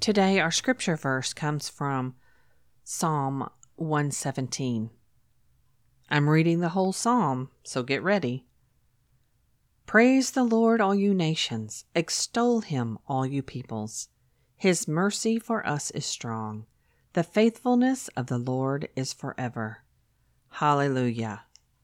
Today, our scripture verse comes from Psalm 117. I'm reading the whole psalm, so get ready. Praise the Lord, all you nations. Extol him, all you peoples. His mercy for us is strong. The faithfulness of the Lord is forever. Hallelujah.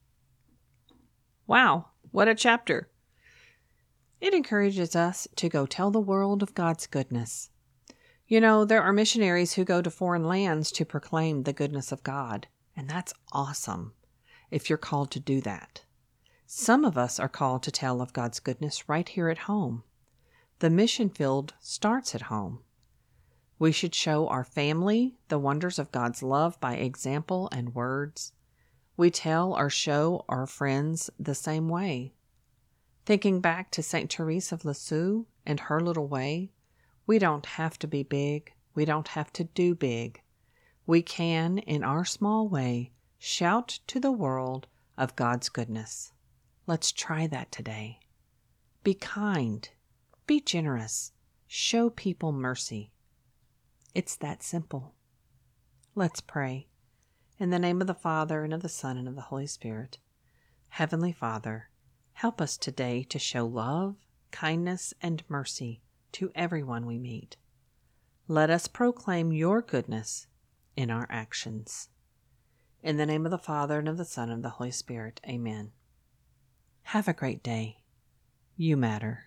Wow, what a chapter. It encourages us to go tell the world of God's goodness. You know, there are missionaries who go to foreign lands to proclaim the goodness of God, and that's awesome if you're called to do that. Some of us are called to tell of God's goodness right here at home. The mission field starts at home. We should show our family the wonders of God's love by example and words. We tell or show our friends the same way. Thinking back to St. Therese of Lisieux and her little way, we don't have to be big. We don't have to do big. We can, in our small way, shout to the world of God's goodness. Let's try that today. Be kind. Be generous. Show people mercy. It's that simple. Let's pray. In the name of the Father, and of the Son, and of the Holy Spirit. Heavenly Father, help us today to show love, kindness, and mercy to everyone we meet. Let us proclaim your goodness in our actions. In the name of the Father, and of the Son, and of the Holy Spirit. Amen. Have a great day. You matter.